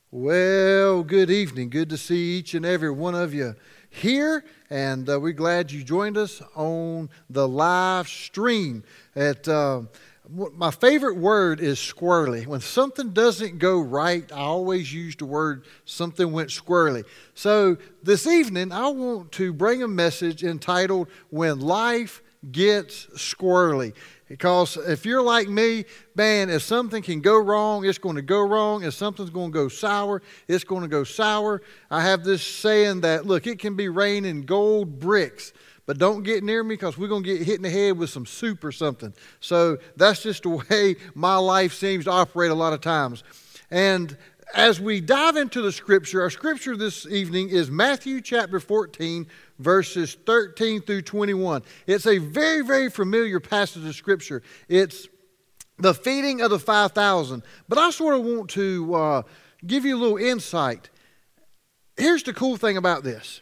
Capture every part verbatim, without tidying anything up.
Well, good evening. Good to see each and every one of you here, and uh, we're glad you joined us on the live stream. At uh, my favorite word is squirrely. When something doesn't go right, I always use the word something went squirrely. So this evening, I want to bring a message entitled "When Life Gets Squirrely." Because if you're like me, man, if something can go wrong, it's going to go wrong. If something's going to go sour, it's going to go sour. I have this saying that, look, it can be raining gold bricks, but don't get near me because we're going to get hit in the head with some soup or something. So that's just the way my life seems to operate a lot of times. And as we dive into the scripture, our scripture this evening is Matthew chapter fourteen, verses thirteen through twenty-one. It's a very, very familiar passage of scripture. It's the feeding of the five thousand. But I sort of want to uh, give you a little insight. Here's the cool thing about this.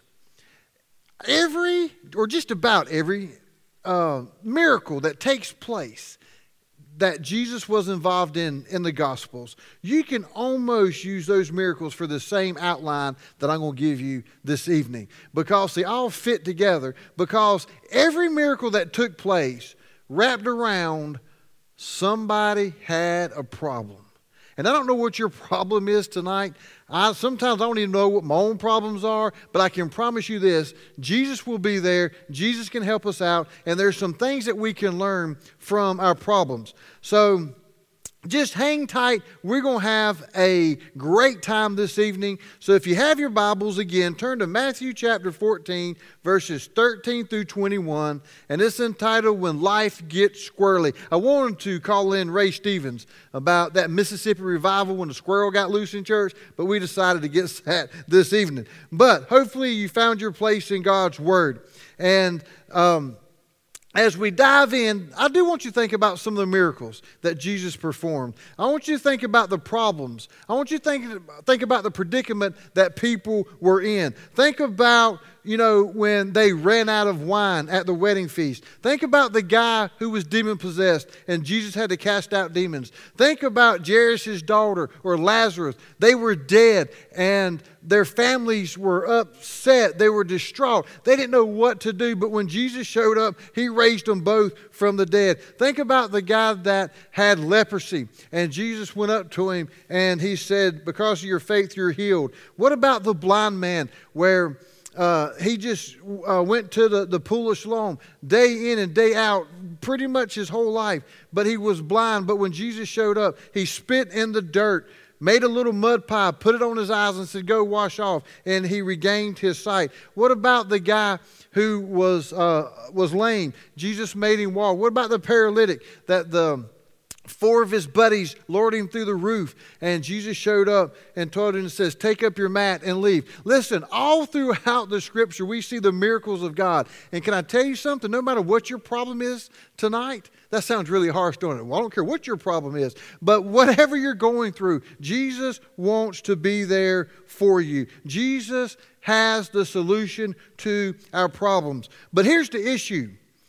Every, or just about every uh, miracle that takes place that Jesus was involved in in the Gospels, you can almost use those miracles for the same outline that I'm going to give you this evening, because they all fit together, because every miracle that took place wrapped around somebody had a problem. And I don't know what your problem is tonight. I sometimes I don't even know what my own problems are, but I can promise you this: Jesus will be there. Jesus can help us out, and there's some things that we can learn from our problems. So just hang tight. We're going to have a great time this evening. So if you have your Bibles, again, turn to Matthew chapter fourteen, verses thirteen through twenty-one, and it's entitled "When Life Gets Squirrely." I wanted to call in Ray Stevens about that Mississippi revival when the squirrel got loose in church, but we decided to get that this evening. But hopefully you found your place in God's Word. And um as we dive in, I do want you to think about some of the miracles that Jesus performed. I want you to think about the problems. I want you to think, think about the predicament that people were in. Think about, you know, when they ran out of wine at the wedding feast. Think about the guy who was demon-possessed and Jesus had to cast out demons. Think about Jairus' daughter or Lazarus. They were dead and their families were upset. They were distraught. They didn't know what to do. But when Jesus showed up, he raised them both from the dead. Think about the guy that had leprosy. And Jesus went up to him and he said, "Because of your faith, you're healed." What about the blind man where uh, he just uh, went to the, the pool of Siloam day in and day out, pretty much his whole life. But he was blind. But when Jesus showed up, he spit in the dirt, made a little mud pie, put it on his eyes and said, "Go wash off." And he regained his sight. What about the guy who was uh, was lame? Jesus made him walk. What about the paralytic that the four of his buddies lowered him through the roof and Jesus showed up and told him and says, "Take up your mat and leave"? Listen, all throughout the scripture we see the miracles of God. And can I tell you something? No matter what your problem is tonight, that sounds really harsh, don't it? Well, I don't care what your problem is, but whatever you're going through, Jesus wants to be there for you. Jesus has the solution to our problems. But here's the issue.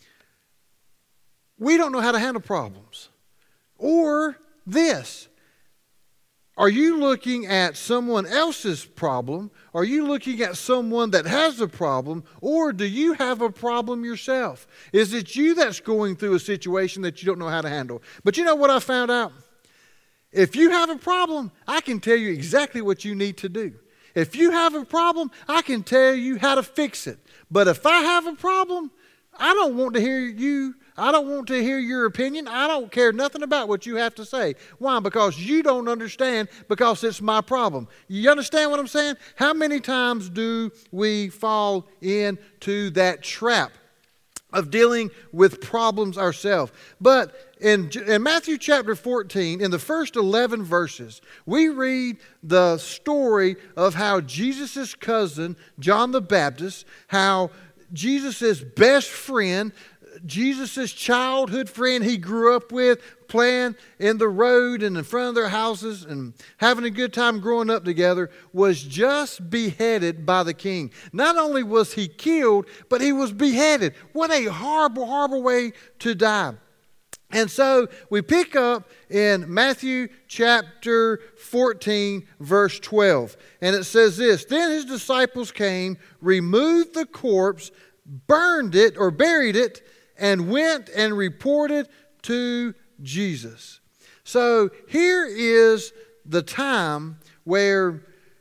We don't know how to handle problems. Or this, are you looking at someone else's problem? Are you looking at someone that has a problem? Or do you have a problem yourself? Is it you that's going through a situation that you don't know how to handle? But you know what I found out? If you have a problem, I can tell you exactly what you need to do. If you have a problem, I can tell you how to fix it. But if I have a problem, I don't want to hear you. I don't want to hear your opinion. I don't care nothing about what you have to say. Why? Because you don't understand, because it's my problem. You understand what I'm saying? How many times do we fall into that trap of dealing with problems ourselves? But in, in Matthew chapter fourteen, in the first eleven verses, we read the story of how Jesus' cousin, John the Baptist, how Jesus' best friend, Jesus' childhood friend he grew up with, playing in the road and in front of their houses and having a good time growing up together, was just beheaded by the king. Not only was he killed, but he was beheaded. What a horrible, horrible way to die. And so we pick up in Matthew chapter fourteen, verse twelve. And it says this, "Then his disciples came, removed the corpse, burned it or buried it, and went and reported to Jesus." So here is the time where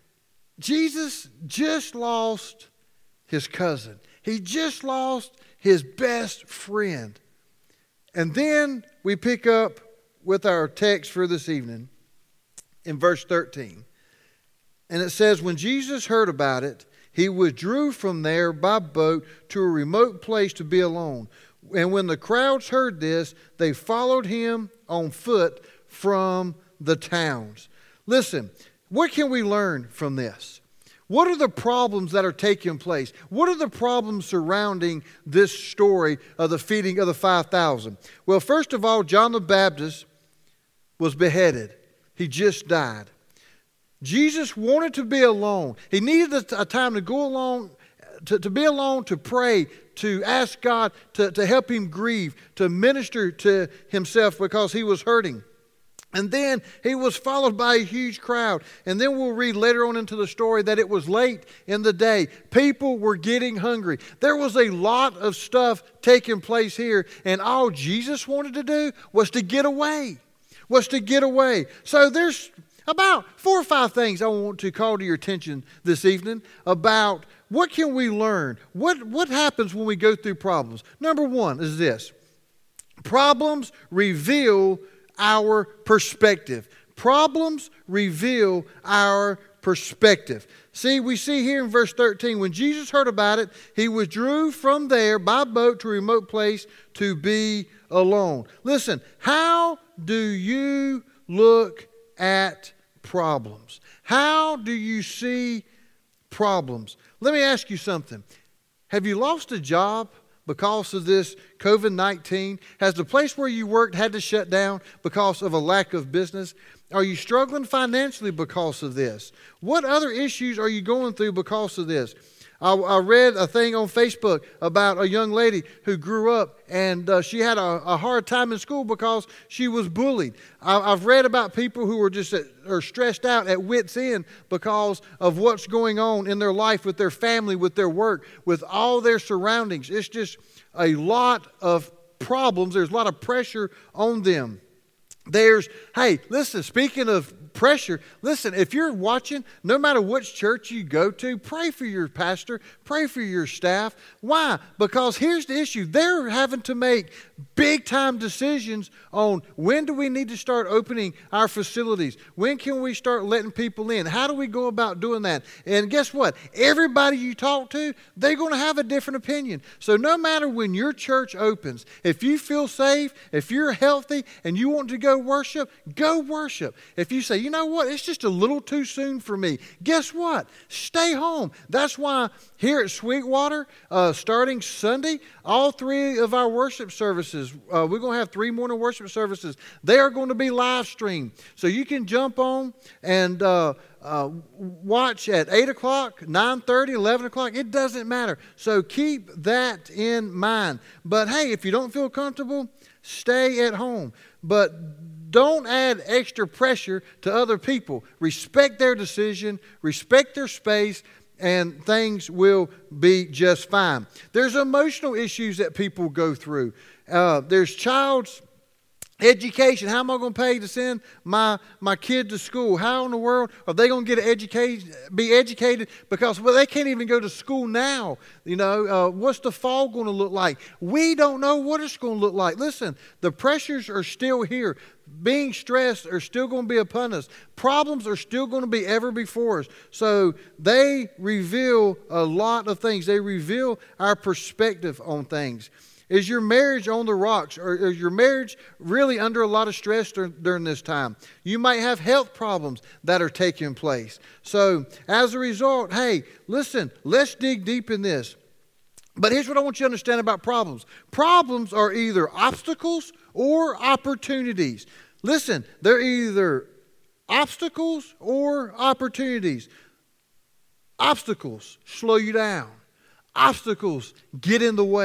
Jesus just lost his cousin. He just lost his best friend. And then we pick up with our text for this evening in verse thirteen. And it says, "When Jesus heard about it, he withdrew from there by boat to a remote place to be alone. And when the crowds heard this, they followed him on foot from the towns." Listen, what can we learn from this? What are the problems that are taking place? What are the problems surrounding this story of the feeding of the five thousand? Well, first of all, John the Baptist was beheaded. He just died. Jesus wanted to be alone. He needed a time to go along, to, to be alone, to pray, to ask God to, to help him grieve, to minister to himself because he was hurting. And then he was followed by a huge crowd. And then we'll read later on into the story that it was late in the day. People were getting hungry. There was a lot of stuff taking place here. And all Jesus wanted to do was to get away. Was to get away. So there's about four or five things I want to call to your attention this evening about what can we learn? What, what happens when we go through problems? Number one is this. Problems reveal our perspective. Problems reveal our perspective. See, we see here in verse thirteen, when Jesus heard about it, he withdrew from there by boat to a remote place to be alone. Listen, how do you look at problems? How do you see problems? Let me ask you something. Have you lost a job because of this covid nineteen? Has the place where you worked had to shut down because of a lack of business? Are you struggling financially because of this? What other issues are you going through because of this? I, I read a thing on Facebook about a young lady who grew up and uh, she had a, a hard time in school because she was bullied. I, I've read about people who are just at, are stressed out at wit's end because of what's going on in their life with their family, with their work, with all their surroundings. It's just a lot of problems. There's a lot of pressure on them. There's, hey, listen, speaking of pressure, listen, if you're watching, no matter which church you go to, pray for your pastor, pray for your staff. Why? Because here's the issue. They're having to make big time decisions on when do we need to start opening our facilities? When can we start letting people in? How do we go about doing that? And guess what? Everybody you talk to, they're going to have a different opinion. So no matter when your church opens, if you feel safe, if you're healthy and you want to go worship, go worship. If you say, you know what, it's just a little too soon for me, guess what? Stay home. That's why here at Sweetwater, uh, starting Sunday, all three of our worship services, uh, we're going to have three morning worship services. They are going to be live streamed. So you can jump on and uh, uh, watch at eight o'clock, nine thirty, eleven o'clock. It doesn't matter. So keep that in mind. But hey, if you don't feel comfortable, stay at home. But don't add extra pressure to other people. Respect their decision, respect their space, and things will be just fine. There's emotional issues that people go through. Uh, there's child's education. How am I going to pay to send my, my kid to school? How in the world are they going to get educated, be educated? Because, well, they can't even go to school now. You know, uh, what's the fall going to look like? We don't know what it's going to look like. Listen, the pressures are still here. Being stressed are still going to be upon us. Problems are still going to be ever before us. So they reveal a lot of things. They reveal our perspective on things. Is your marriage on the rocks, or is your marriage really under a lot of stress dur- during this time? You might have health problems that are taking place. So as a result, hey, listen, let's dig deep in this. But here's what I want you to understand about problems. Problems are either obstacles or opportunities. Listen, they're either obstacles or opportunities. Obstacles slow you down. Obstacles get in the way.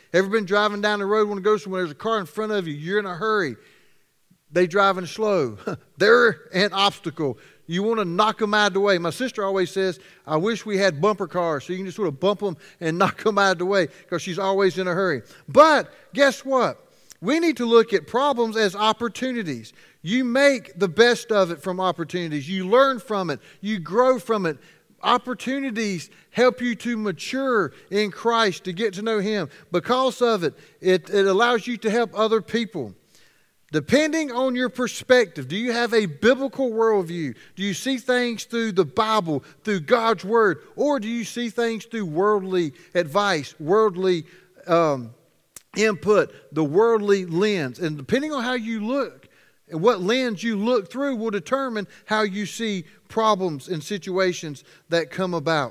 Ever been driving down the road, want to go somewhere, there's a car in front of you, you're in a hurry. They driving slow. They're an obstacle. You want to knock them out of the way. My sister always says, I wish we had bumper cars so you can just sort of bump them and knock them out of the way, because she's always in a hurry. But guess what? We need to look at problems as opportunities. You make the best of it from opportunities. You learn from it. You grow from it. Opportunities help you to mature in Christ, to get to know Him. Because of it, it, it allows you to help other people. Depending on your perspective, do you have a biblical worldview? Do you see things through the Bible, through God's Word? Or do you see things through worldly advice, worldly um, input, the worldly lens? And depending on how you look, and what lens you look through will determine how you see problems and situations that come about.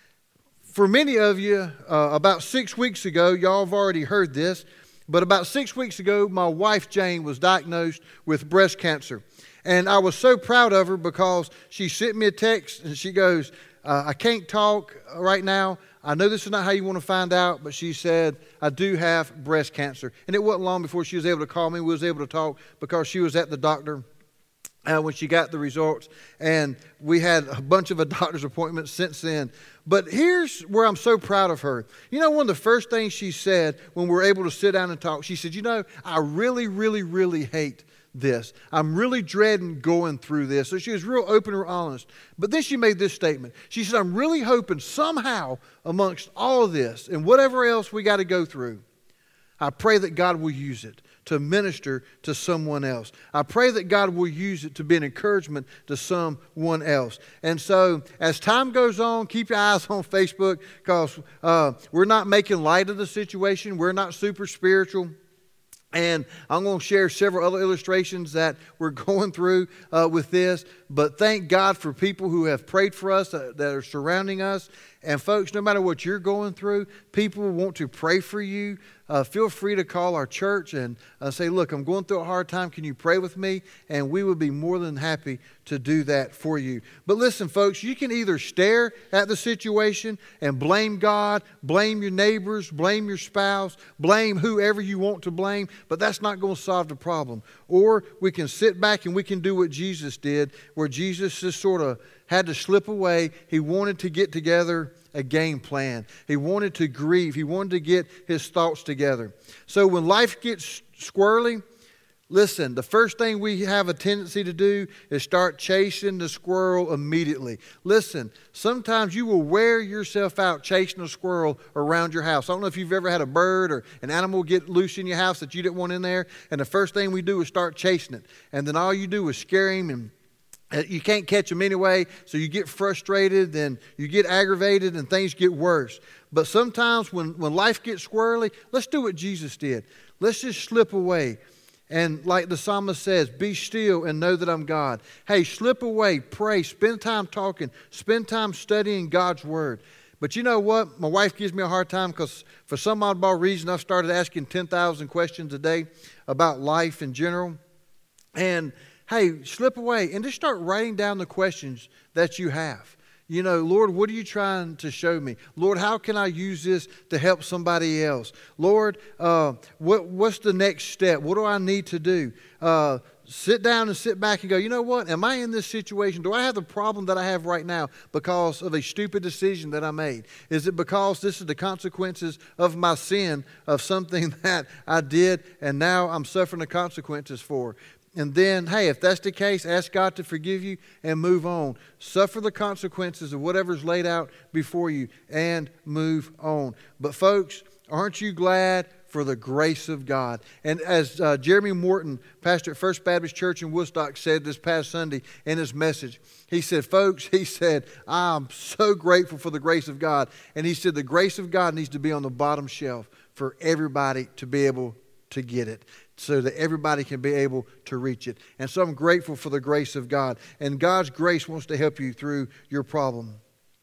For many of you, uh, about six weeks ago, y'all have already heard this, but about six weeks ago, my wife Jane was diagnosed with breast cancer. And I was so proud of her because she sent me a text and she goes, uh, I can't talk right now. I know this is not how you want to find out, but she said, I do have breast cancer. And it wasn't long before she was able to call me. We was able to talk because she was at the doctor uh, when she got the results. And we had a bunch of a doctor's appointments since then. But here's where I'm so proud of her. You know, one of the first things she said when we were able to sit down and talk, she said, you know, I really, really, really hate this. I'm really dreading going through this. So she was real open and honest. But then she made this statement. She said, I'm really hoping somehow amongst all of this and whatever else we got to go through, I pray that God will use it to minister to someone else. I pray that God will use it to be an encouragement to someone else. And so as time goes on, keep your eyes on Facebook, because uh, we're not making light of the situation. We're not super spiritual. And I'm going to share several other illustrations that we're going through uh, with this. But thank God for people who have prayed for us, uh, that are surrounding us. And folks, no matter what you're going through, people want to pray for you. Uh, feel free to call our church and uh, say, look, I'm going through a hard time. Can you pray with me? And we would be more than happy to do that for you. But listen, folks, you can either stare at the situation and blame God, blame your neighbors, blame your spouse, blame whoever you want to blame, but that's not going to solve the problem. Or we can sit back and we can do what Jesus did, where Jesus just sort of had to slip away. He wanted to get together a game plan. He wanted to grieve. He wanted to get his thoughts together. So when life gets squirrely, listen, the first thing we have a tendency to do is start chasing the squirrel immediately. Listen, sometimes you will wear yourself out chasing a squirrel around your house. I don't know if you've ever had a bird or an animal get loose in your house that you didn't want in there, and the first thing we do is start chasing it. And then all you do is scare him, and you can't catch them anyway, so you get frustrated, then you get aggravated, and things get worse. But sometimes when, when life gets squirrely, let's do what Jesus did. Let's just slip away. And like the psalmist says, be still and know that I'm God. Hey, slip away, pray, spend time talking, spend time studying God's Word. But you know what? My wife gives me a hard time because for some oddball reason, I've started asking ten thousand questions a day about life in general. And hey, slip away and just start writing down the questions that you have. You know, Lord, what are you trying to show me? Lord, how can I use this to help somebody else? Lord, uh, what, what's the next step? What do I need to do? Uh, sit down and sit back and go, you know what? Am I in this situation? Do I have the problem that I have right now because of a stupid decision that I made? Is it because this is the consequences of my sin, of something that I did, and now I'm suffering the consequences for? And then, hey, if that's the case, ask God to forgive you and move on. Suffer the consequences of whatever's laid out before you and move on. But folks, aren't you glad for the grace of God? And as uh, Jeremy Morton, pastor at First Baptist Church in Woodstock, said this past Sunday in his message, he said, folks, he said, I'm so grateful for the grace of God. And he said the grace of God needs to be on the bottom shelf for everybody to be able to get it, so that everybody can be able to reach it. And so I'm grateful for the grace of God. And God's grace wants to help you through your problem.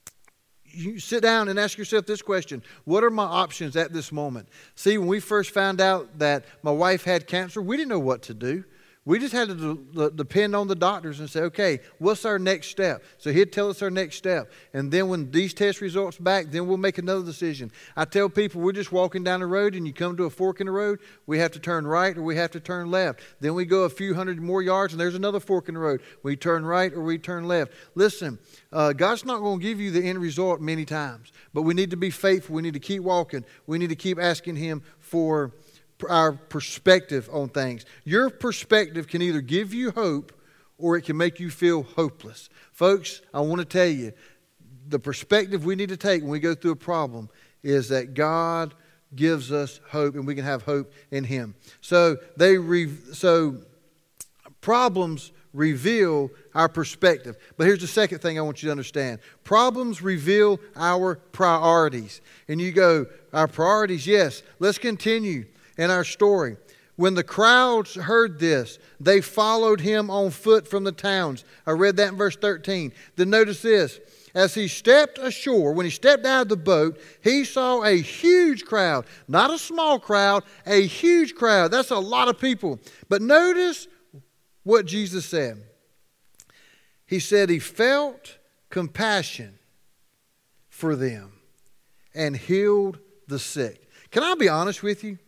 You sit down and ask yourself this question: what are my options at this moment? See, when we first found out that my wife had cancer, we didn't know what to do. We just had to de- depend on the doctors and say, okay, what's our next step? So he'd tell us our next step. And then when these test results back, then we'll make another decision. I tell people, we're just walking down the road and you come to a fork in the road, we have to turn right or we have to turn left. Then we go a few hundred more yards and there's another fork in the road. We turn right or we turn left. Listen, uh, God's not going to give you the end result many times, but we need to be faithful. We need to keep walking. We need to keep asking Him for our perspective on things. Your perspective can either give you hope or it can make you feel hopeless. Folks, I want to tell you, the perspective we need to take when we go through a problem is that God gives us hope and we can have hope in Him. So they re- so problems reveal our perspective. But here's the second thing I want you to understand. Problems reveal our priorities. And you go, our priorities, yes. Let's continue in our story. When the crowds heard this, they followed Him on foot from the towns. I read that in verse thirteen. Then notice this. As he stepped ashore, when he stepped out of the boat, he saw a huge crowd. Not a small crowd, a huge crowd. That's a lot of people. But notice what Jesus said. He said he felt compassion for them and healed the sick. Can I be honest with you?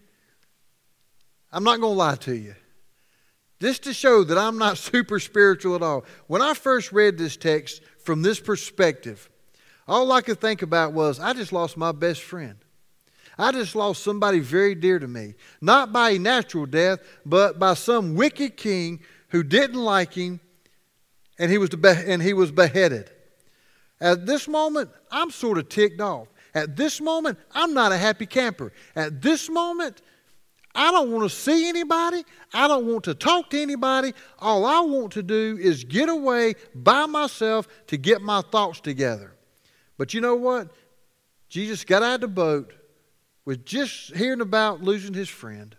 I'm not going to lie to you. Just to show that I'm not super spiritual at all. When I first read this text from this perspective, all I could think about was, I just lost my best friend. I just lost somebody very dear to me. Not by a natural death, but by some wicked king who didn't like him, and he was, and he was beheaded. At this moment, I'm sort of ticked off. At this moment, I'm not a happy camper. At this moment, I don't want to see anybody. I don't want to talk to anybody. All I want to do is get away by myself to get my thoughts together. But you know what? Jesus got out of the boat, was just hearing about losing his friend,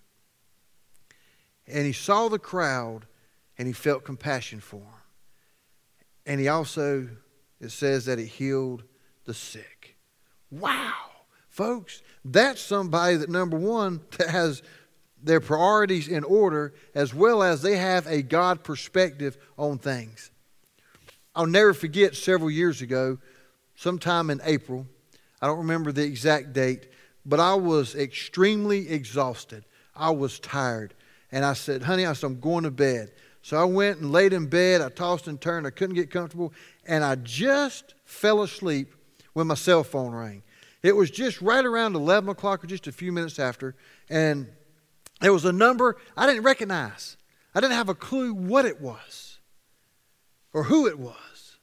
and he saw the crowd, and he felt compassion for them. And he also, it says that he healed the sick. Wow. Folks, that's somebody that, number one, that has their priorities in order, as well as they have a God perspective on things. I'll never forget several years ago, sometime in April, I don't remember the exact date, but I was extremely exhausted. I was tired. And I said, honey, I said, I'm going to bed. So I went and laid in bed. I tossed and turned. I couldn't get comfortable. And I just fell asleep when my cell phone rang. It was just right around eleven o'clock or just a few minutes after. And it was a number I didn't recognize. I didn't have a clue what it was or who it was.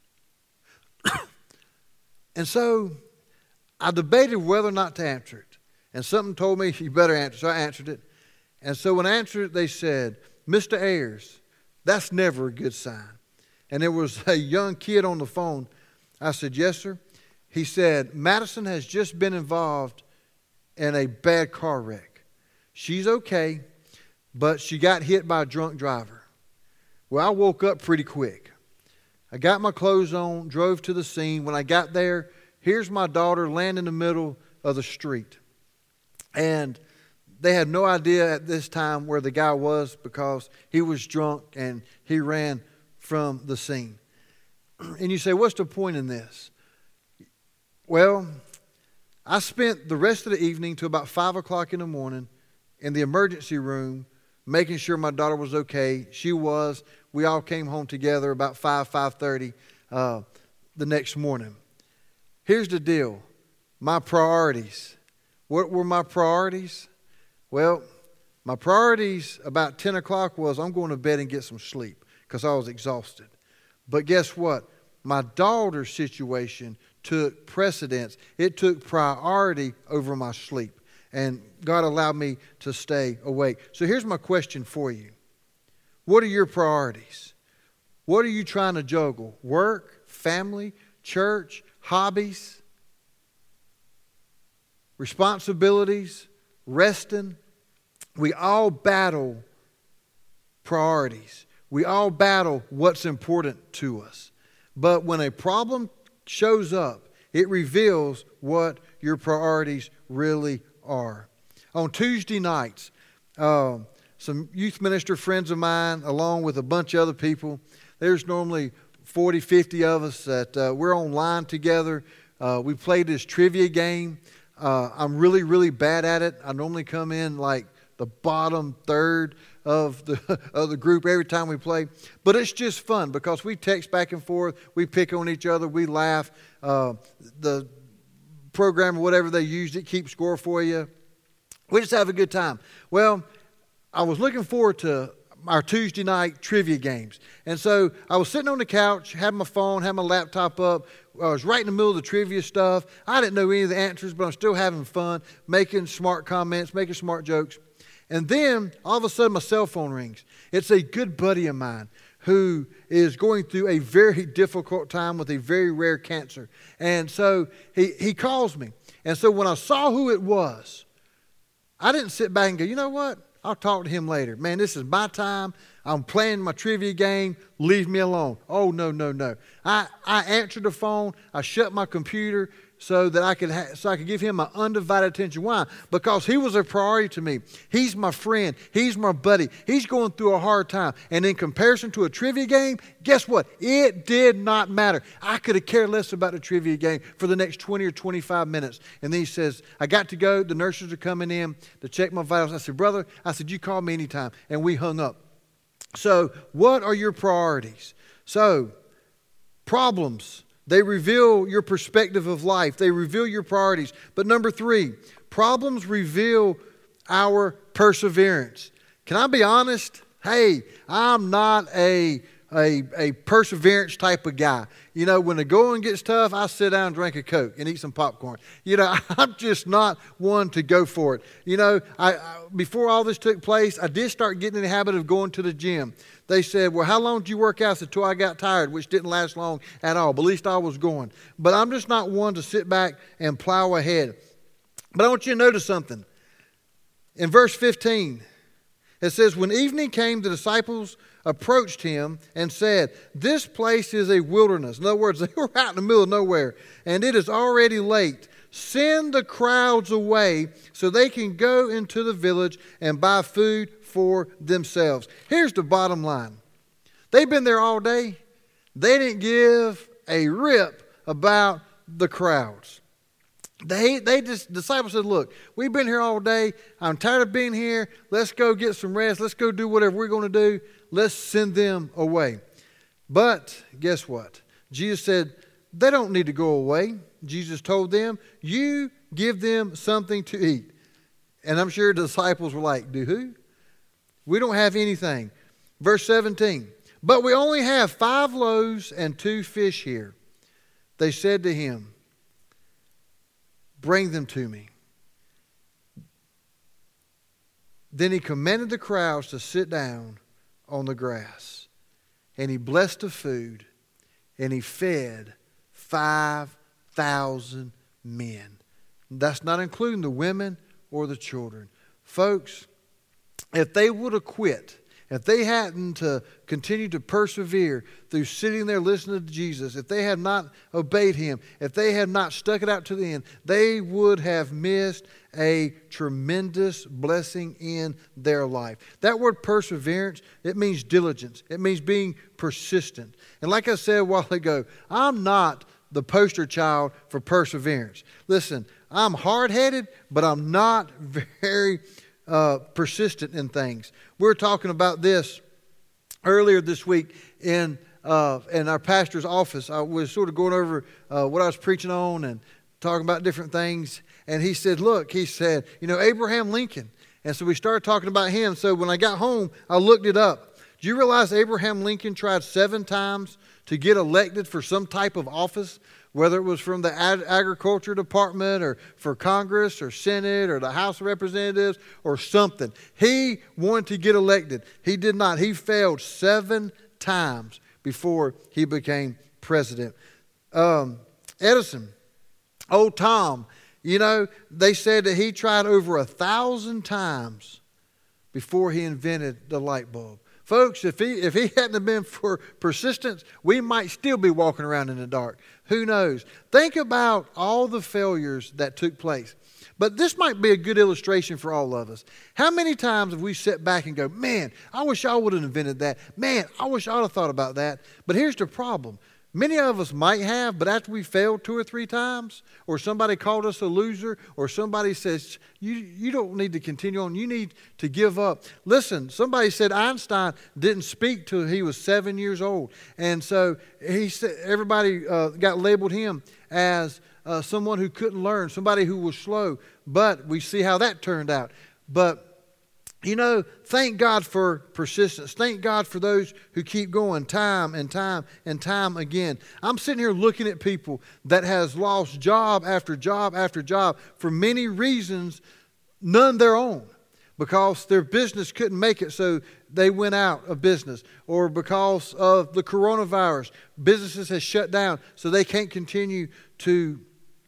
And so I debated whether or not to answer it. And something told me, you better answer. So I answered it. And so when I answered it, they said, Mister Ayers, that's never a good sign. And there was a young kid on the phone. I said, yes, sir. He said, Madison has just been involved in a bad car wreck. She's okay, but she got hit by a drunk driver. Well, I woke up pretty quick. I got my clothes on, drove to the scene. When I got there, here's my daughter laying in the middle of the street. And they had no idea at this time where the guy was because he was drunk and he ran from the scene. And you say, what's the point in this? Well, I spent the rest of the evening till about five o'clock in the morning in the emergency room making sure my daughter was okay. She was. We all came home together about five, five thirty uh, the next morning. Here's the deal. My priorities. What were my priorities? Well, my priorities about ten o'clock was I'm going to bed and get some sleep because I was exhausted. But guess what? My daughter's situation took precedence. It took priority over my sleep. And God allowed me to stay awake. So here's my question for you. What are your priorities? What are you trying to juggle? Work, family, church, hobbies, responsibilities, resting? We all battle priorities. We all battle what's important to us. But when a problem shows up, it reveals what your priorities really are. On Tuesday nights, uh, some youth minister friends of mine, along with a bunch of other people. There's normally forty, fifty of us that uh, we're online together. Uh, we play this trivia game. Uh, I'm really, really bad at it. I normally come in like the bottom third of the of the group every time we play. But it's just fun because we text back and forth. We pick on each other. We laugh. Uh, the program or whatever they used, it keeps score for you. We just have a good time. Well, I was looking forward to our Tuesday night trivia games. And so I was sitting on the couch, had my phone, had my laptop up. I was right in the middle of the trivia stuff. I didn't know any of the answers, but I'm still having fun, making smart comments, making smart jokes. And then all of a sudden my cell phone rings. It's a good buddy of mine who is going through a very difficult time with a very rare cancer. And so he, he calls me. And so when I saw who it was, I didn't sit back and go, you know what? I'll talk to him later. Man, this is my time. I'm playing my trivia game. Leave me alone. Oh, no, no, no. I, I answered the phone. I shut my computer so that I could ha- so I could give him my undivided attention. Why? Because he was a priority to me. He's my friend. He's my buddy. He's going through a hard time. And in comparison to a trivia game, guess what? It did not matter. I could have cared less about the trivia game for the next twenty or twenty-five minutes. And then he says, I got to go. The nurses are coming in to check my vitals. I said, brother, I said, you call me anytime. And we hung up. So what are your priorities? So problems. They reveal your perspective of life. They reveal your priorities. But number three, problems reveal our perseverance. Can I be honest? Hey, I'm not a, a, a perseverance type of guy. You know, when the going gets tough, I sit down and drink a Coke and eat some popcorn. You know, I'm just not one to go for it. You know, I, I before all this took place, I did start getting in the habit of going to the gym. They said, well, how long did you work out? I said, until I got tired, which didn't last long at all. But at least I was going. But I'm just not one to sit back and plow ahead. But I want you to notice something. In verse fifteen, it says, when evening came, the disciples approached him and said, this place is a wilderness. In other words, they were out in the middle of nowhere, and it is already late. Send the crowds away so they can go into the village and buy food for themselves. Here's the bottom line. They've been there all day. They didn't give a rip about the crowds. They, they just, disciples said, look, we've been here all day. I'm tired of being here. Let's go get some rest. Let's go do whatever we're going to do. Let's send them away. But guess what? Jesus said, they don't need to go away. Jesus told them, you give them something to eat. And I'm sure the disciples were like, do who? We don't have anything. Verse seventeen, but we only have five loaves and two fish here. They said to him, bring them to me. Then he commanded the crowds to sit down on the grass. And he blessed the food, and he fed five thousand men. That's not including the women or the children. Folks, if they would have quit, if they hadn't to continue to persevere through sitting there listening to Jesus, if they had not obeyed him, if they had not stuck it out to the end, they would have missed a tremendous blessing in their life. That word perseverance, it means diligence. It means being persistent. And like I said a while ago, I'm not the poster child for perseverance. Listen, I'm hard-headed, but I'm not very uh, persistent in things. We were talking about this earlier this week in uh, in our pastor's office. I was sort of going over uh, what I was preaching on and talking about different things. And he said, look, he said, you know, Abraham Lincoln. And so we started talking about him. So when I got home, I looked it up. Do you realize Abraham Lincoln tried seven times to get elected for some type of office, whether it was from the Ag- Agriculture Department or for Congress or Senate or the House of Representatives or something? He wanted to get elected. He did not. He failed seven times before he became president. Um, Edison, old Tom, you know, they said that he tried over a thousand times before he invented the light bulb. Folks, if he if he hadn't have been for persistence, we might still be walking around in the dark. Who knows? Think about all the failures that took place. But this might be a good illustration for all of us. How many times have we sat back and go, man, I wish I would have invented that. Man, I wish I would have thought about that. But here's the problem. Many of us might have, but after we failed two or three times, or somebody called us a loser, or somebody says, you, you don't need to continue on, you need to give up. Listen, somebody said Einstein didn't speak till he was seven years old. And so he said, everybody uh, got labeled him as uh, someone who couldn't learn, somebody who was slow. But we see how that turned out. But you know, thank God for persistence. Thank God for those who keep going time and time and time again. I'm sitting here looking at people that has lost job after job after job for many reasons, none their own. Because their business couldn't make it, so they went out of business. Or because of the coronavirus, businesses have shut down, so they can't continue to,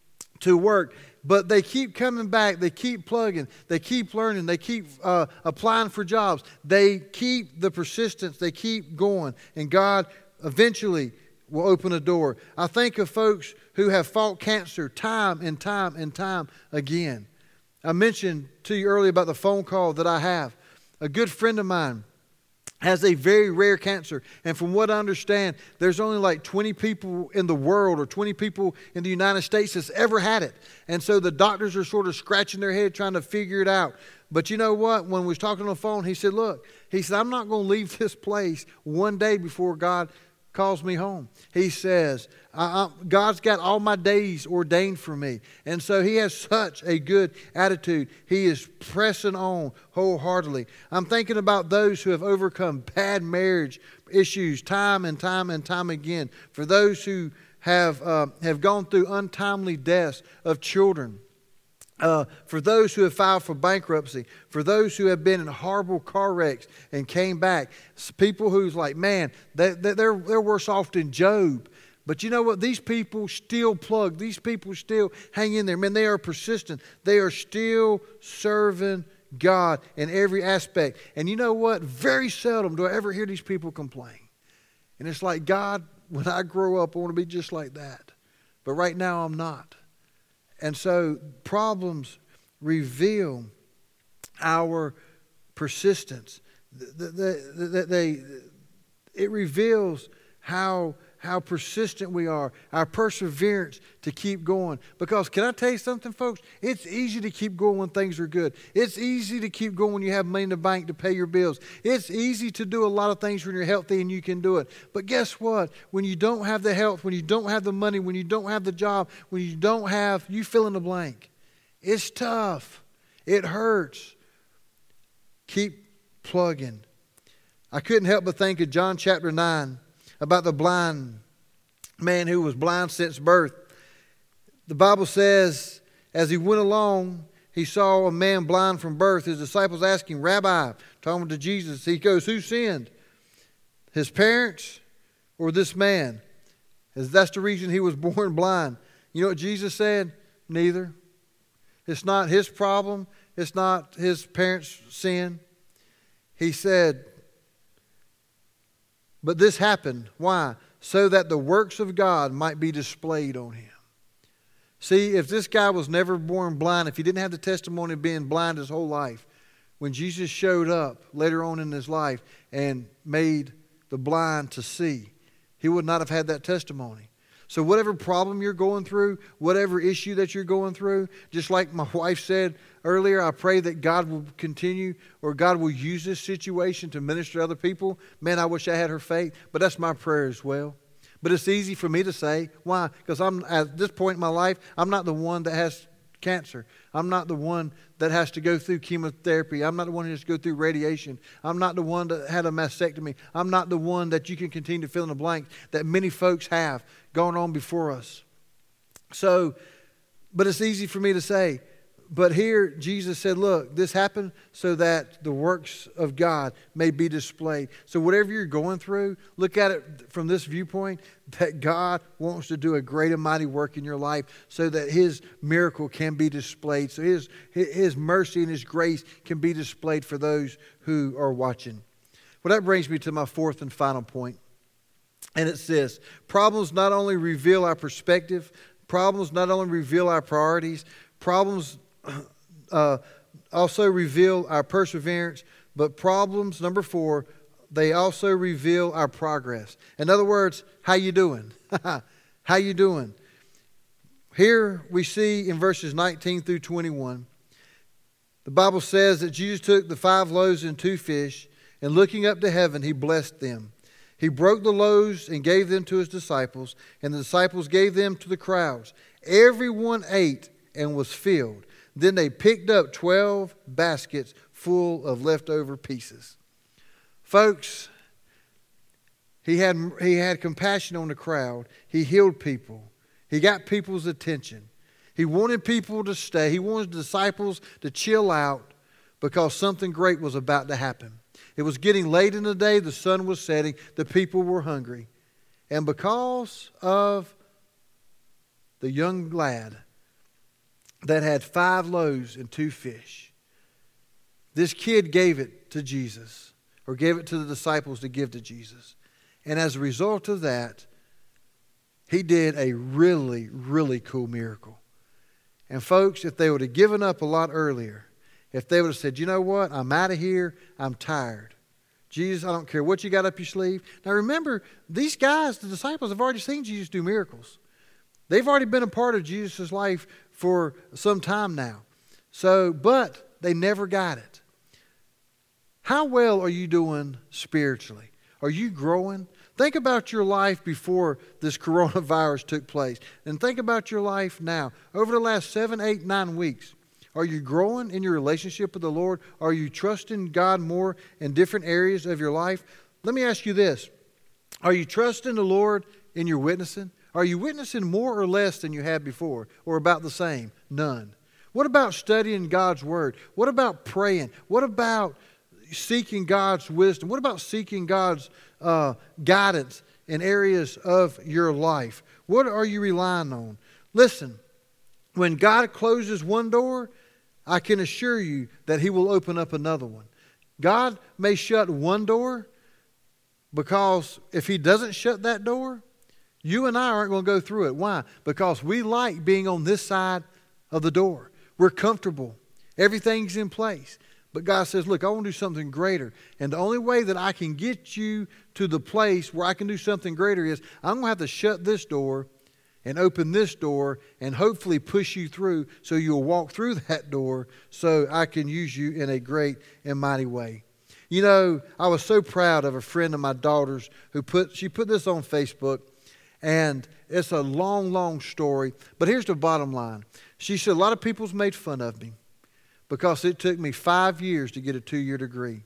to work. But they keep coming back. They keep plugging. They keep learning. They keep uh, applying for jobs. They keep the persistence. They keep going. And God eventually will open a door. I think of folks who have fought cancer time and time and time again. I mentioned to you earlier about the phone call that I have. A good friend of mine has a very rare cancer. And from what I understand, there's only like twenty people in the world or twenty people in the United States that's ever had it. And so the doctors are sort of scratching their head trying to figure it out. But you know what? When we was talking on the phone, he said, look, he said, I'm not going to leave this place one day before God calls me home. He says, I, I, God's got all my days ordained for me. And so he has such a good attitude. He is pressing on wholeheartedly. I'm thinking about those who have overcome bad marriage issues time and time and time again. For those who have, uh, have gone through untimely deaths of children. Uh, for those who have filed for bankruptcy, for those who have been in horrible car wrecks and came back, people who's like, man, they, they, they're, they're worse off than Job. But you know what? These people still plug. These people still hang in there. Man, they are persistent. They are still serving God in every aspect. And you know what? Very seldom do I ever hear these people complain. And it's like, God, when I grow up, I want to be just like that. But right now, I'm not. And so problems reveal our persistence. The, the, the, they, it reveals how, how persistent we are, our perseverance to keep going. Because can I tell you something, folks? It's easy to keep going when things are good. It's easy to keep going when you have money in the bank to pay your bills. It's easy to do a lot of things when you're healthy and you can do it. But guess what? When you don't have the health, when you don't have the money, when you don't have the job, when you don't have, you fill in the blank. It's tough. It hurts. Keep plugging. I couldn't help but think of John chapter nine. About the blind man who was blind since birth. The Bible says, as he went along, he saw a man blind from birth. His disciples asked him, Rabbi, talking to Jesus, he goes, who sinned? His parents or this man? As that's the reason he was born blind. You know what Jesus said? Neither. It's not his problem. It's not his parents' sin. He said, but this happened. Why? So that the works of God might be displayed on him. See, if this guy was never born blind, if he didn't have the testimony of being blind his whole life, when Jesus showed up later on in his life and made the blind to see, he would not have had that testimony. So whatever problem you're going through, whatever issue that you're going through, just like my wife said earlier, I pray that God will continue or God will use this situation to minister to other people. Man, I wish I had her faith, but that's my prayer as well. But it's easy for me to say. Why? Because I'm at this point in my life, I'm not the one that has cancer. I'm not the one that has to go through chemotherapy. I'm not the one who has to go through radiation. I'm not the one that had a mastectomy. I'm not the one that you can continue to fill in the blanks that many folks have gone on before us. So, but it's easy for me to say. But here Jesus said, look, this happened so that the works of God may be displayed. So whatever you're going through, look at it from this viewpoint, that God wants to do a great and mighty work in your life so that His miracle can be displayed. So His, His mercy and His grace can be displayed for those who are watching. Well, that brings me to my fourth and final point. And it's this: problems not only reveal our perspective, problems not only reveal our priorities, problems uh, also reveal our perseverance, but problems, number four, they also reveal our progress. In other words, how you doing? How you doing? Here we see in verses nineteen through twenty-one, the Bible says that Jesus took the five loaves and two fish, and looking up to heaven, he blessed them. He broke the loaves and gave them to his disciples, and the disciples gave them to the crowds. Everyone ate and was filled. Then they picked up twelve baskets full of leftover pieces. Folks, he had, he had compassion on the crowd. He healed people. He got people's attention. He wanted people to stay. He wanted the disciples to chill out because something great was about to happen. It was getting late in the day. The sun was setting. The people were hungry. And because of the young lad that had five loaves and two fish, this kid gave it to Jesus, or gave it to the disciples to give to Jesus. And as a result of that, he did a really, really cool miracle. And folks, if they would have given up a lot earlier, if they would have said, you know what, I'm out of here, I'm tired. Jesus, I don't care what you got up your sleeve. Now remember, these guys, the disciples, have already seen Jesus do miracles. They've already been a part of Jesus' life for some time now. So, but they never got it. How well are you doing spiritually? Are you growing? Think about your life before this coronavirus took place. And think about your life now. Over the last seven, eight, nine weeks, are you growing in your relationship with the Lord? Are you trusting God more in different areas of your life? Let me ask you this. Are you trusting the Lord in your witnessing? Are you witnessing more or less than you had before? Or about the same? None. What about studying God's Word? What about praying? What about seeking God's wisdom? What about seeking God's uh, guidance in areas of your life? What are you relying on? Listen, when God closes one door, I can assure you that He will open up another one. God may shut one door because if He doesn't shut that door, you and I aren't going to go through it. Why? Because we like being on this side of the door. We're comfortable. Everything's in place. But God says, look, I want to do something greater. And the only way that I can get you to the place where I can do something greater is I'm going to have to shut this door and open this door and hopefully push you through so you'll walk through that door so I can use you in a great and mighty way. You know, I was so proud of a friend of my daughter's who put, she put this on Facebook, and it's a long, long story. But here's the bottom line. She said, a lot of people's made fun of me because it took me five years to get a two-year degree.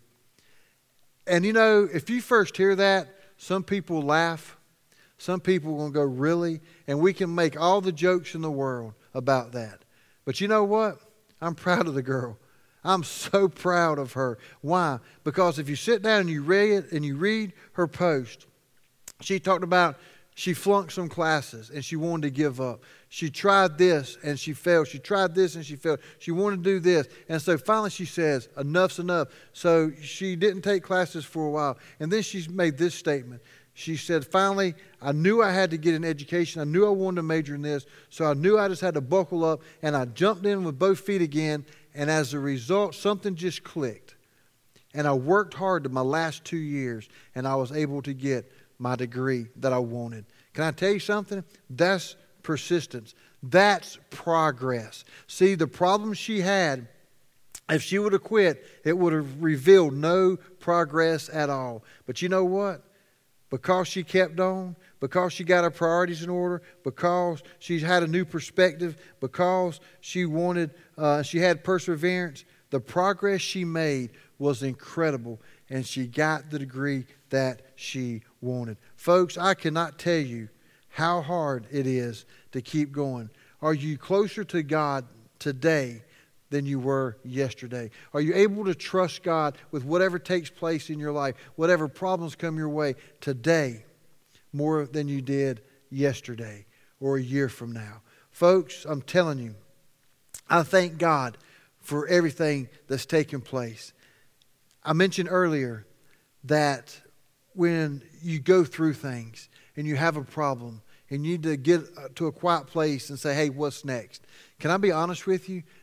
And you know, if you first hear that, some people laugh. Some people are going to go, really? And we can make all the jokes in the world about that. But you know what? I'm proud of the girl. I'm so proud of her. Why? Because if you sit down and you read it and you read her post, she talked about she flunked some classes and she wanted to give up. She tried this and she failed. She tried this and she failed. She wanted to do this. And so finally she says, enough's enough. So she didn't take classes for a while. And then she made this statement. She said, finally, I knew I had to get an education. I knew I wanted to major in this. So I knew I just had to buckle up. And I jumped in with both feet again. And as a result, something just clicked. And I worked hard to my last two years. And I was able to get my degree that I wanted. Can I tell you something? That's persistence. That's progress. See, the problem she had, if she would have quit, it would have revealed no progress at all. But you know what? Because she kept on, because she got her priorities in order, because she had a new perspective, because she wanted, uh, she had perseverance, the progress she made was incredible, and she got the degree that she wanted. Folks, I cannot tell you how hard it is to keep going. Are you closer to God today than you were yesterday? Are you able to trust God with whatever takes place in your life, whatever problems come your way today, more than you did yesterday or a year from now? Folks, I'm telling you, I thank God for everything that's taken place. I mentioned earlier that when you go through things and you have a problem and you need to get to a quiet place and say, hey, what's next? Can I be honest with you?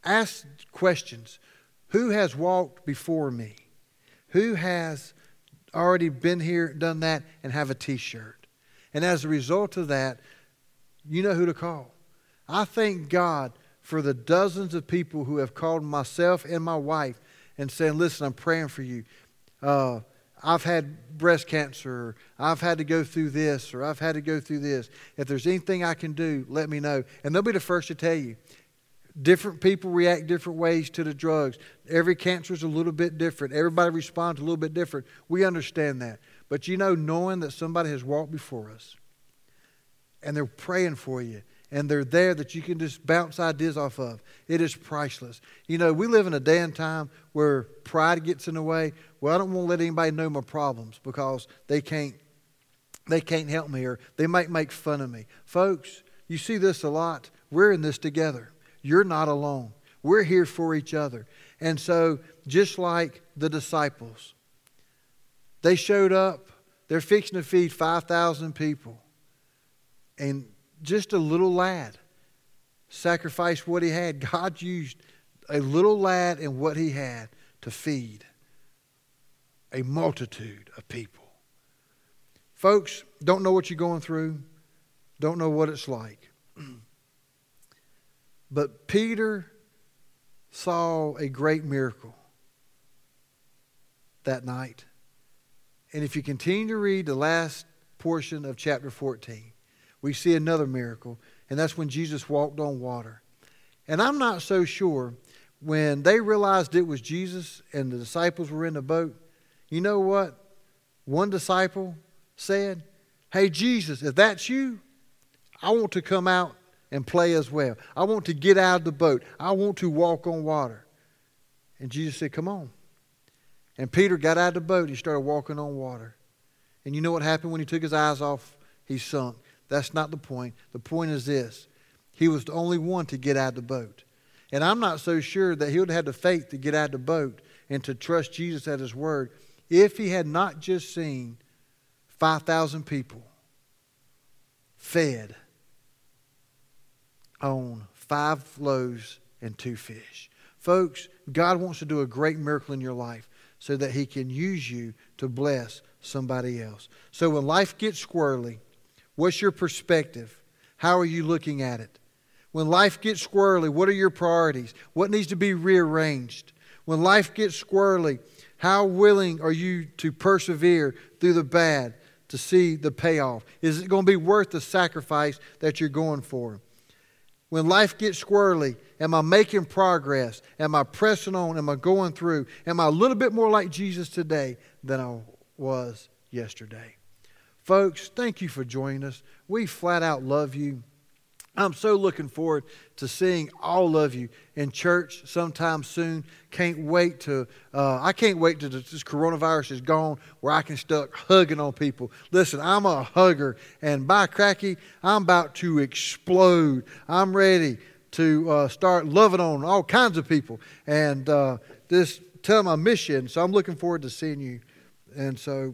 ask questions. Who has walked before me? Who has already been here, done that, and have a t-shirt? And as a result of that, you know who to call. I thank God for the dozens of people who have called myself and my wife and saying, listen, I'm praying for you. Uh, I've had breast cancer, or I've had to go through this, or I've had to go through this. If there's anything I can do, let me know. And they'll be the first to tell you. Different people react different ways to the drugs. Every cancer is a little bit different. Everybody responds a little bit different. We understand that. But you know, knowing that somebody has walked before us and they're praying for you and they're there that you can just bounce ideas off of, it is priceless. You know, we live in a day and time where pride gets in the way. Well, I don't want to let anybody know my problems because they can't, they can't help me, or they might make fun of me. Folks, you see this a lot. We're in this together. You're not alone. We're here for each other. And so, just like the disciples, they showed up. They're fixing to feed five thousand people. And just a little lad sacrificed what he had. God used a little lad and what he had to feed a multitude of people. Folks, don't know what you're going through. Don't know what it's like. But Peter saw a great miracle that night. And if you continue to read the last portion of chapter fourteen, we see another miracle, and that's when Jesus walked on water. And I'm not so sure when they realized it was Jesus and the disciples were in the boat, you know what one disciple said? Hey, Jesus, if that's you, I want to come out and play as well. I want to get out of the boat. I want to walk on water. And Jesus said, come on. And Peter got out of the boat. He started walking on water. And you know what happened when he took his eyes off? He sunk. That's not the point. The point is this. He was the only one to get out of the boat. And I'm not so sure that he would have had the faith to get out of the boat and to trust Jesus at his word if he had not just seen five thousand people fed on five loaves and two fish. Folks, God wants to do a great miracle in your life so that he can use you to bless somebody else. So when life gets squirrely, what's your perspective? How are you looking at it? When life gets squirrely, what are your priorities? What needs to be rearranged? When life gets squirrely, how willing are you to persevere through the bad to see the payoff? Is it going to be worth the sacrifice that you're going for? When life gets squirrely, am I making progress? Am I pressing on? Am I going through? Am I a little bit more like Jesus today than I was yesterday? Folks, thank you for joining us. We flat out love you. I'm so looking forward to seeing all of you in church sometime soon. Can't wait to, uh, I can't wait till this coronavirus is gone where I can start hugging on people. Listen, I'm a hugger, and by cracky, I'm about to explode. I'm ready to uh, start loving on all kinds of people and uh, just tell them I miss you. And so I'm looking forward to seeing you. And so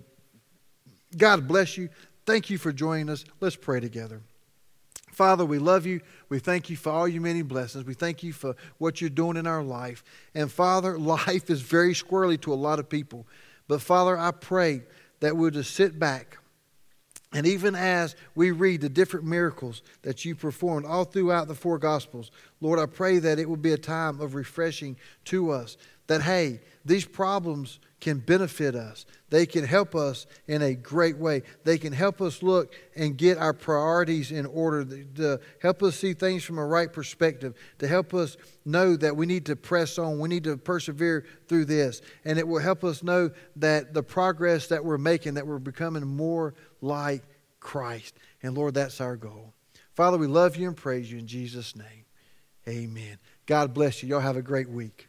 God bless you. Thank you for joining us. Let's pray together. Father, we love you. We thank you for all your many blessings. We thank you for what you're doing in our life. And Father, life is very squirrely to a lot of people. But Father, I pray that we'll just sit back. And even as we read the different miracles that you performed all throughout the four Gospels, Lord, I pray that it will be a time of refreshing to us. That, hey, these problems can benefit us. They can help us in a great way. They can help us look and get our priorities in order, to help us see things from a right perspective, to help us know that we need to press on, we need to persevere through this. And it will help us know that the progress that we're making, that we're becoming more like Christ. And Lord, that's our goal. Father, we love you and praise you in Jesus' name. Amen. God bless you. Y'all have a great week.